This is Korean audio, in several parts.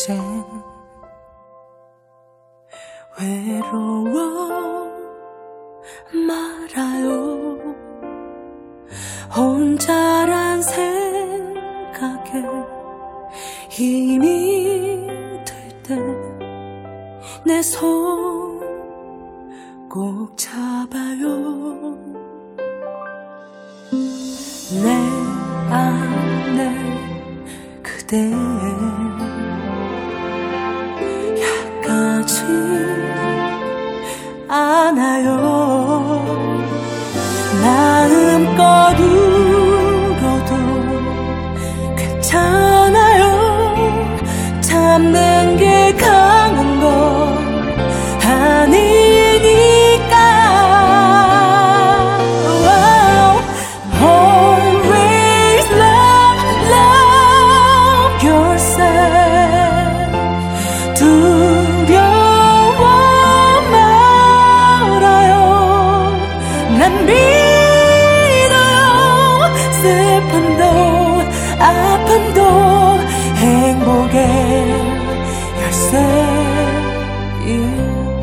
이제 외로워 말아요. 혼자란 생각에 힘이 들 때 내 손 꼭 잡아요. 내 안에 그대 약까지 안아요. 마음껏 울어도 괜찮아요. 참는 게 강한 건 아니니까. Always love yourself. 두려워 말아요. 난 믿어요. 슬픔도 아픔도 행복의 열쇠일 뿐.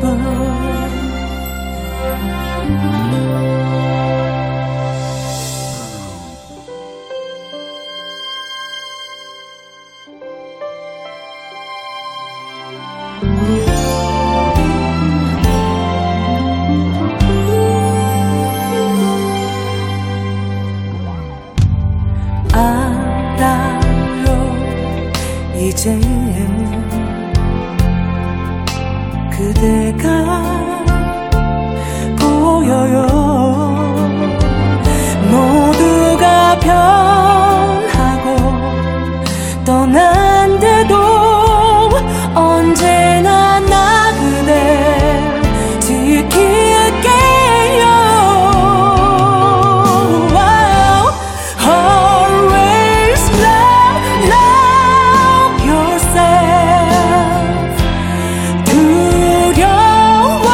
알아요. 이제 그대가 보여요. 모두가 변하고 떠난데도 언제나 나 그댈 지킬게요. Always love yourself. 두려워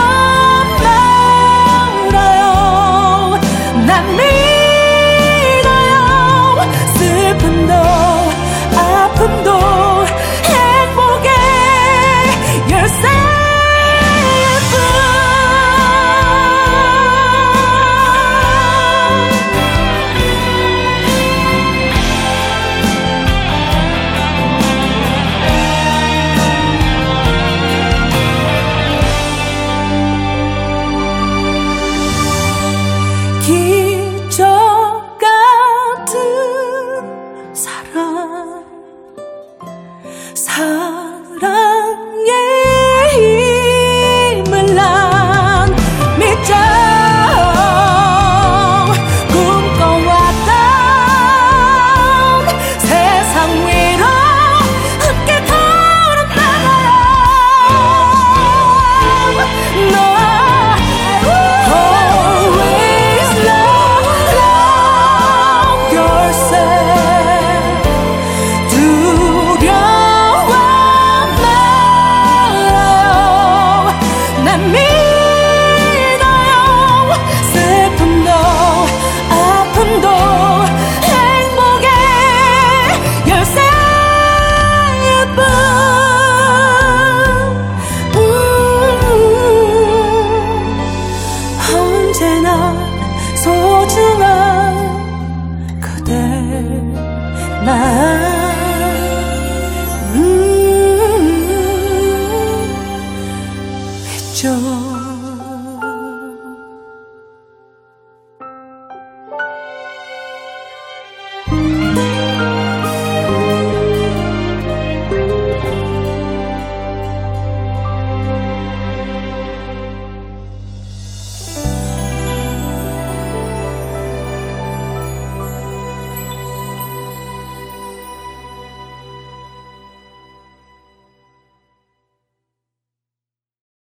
말아요. 난 믿어요. 슬픔도 아픔도 행복의 열쇠일 뿐. 기적 같은 사랑, 사랑의 힘을 난 믿죠. 꿈꿔왔던 세상 위로 함께 걸어나가요. 너 always love yourself. 두려워 말아요. 난 믿어요. 슬픔도 아픔도 행복의 열쇠일 뿐. 언제나 소중한 그대 나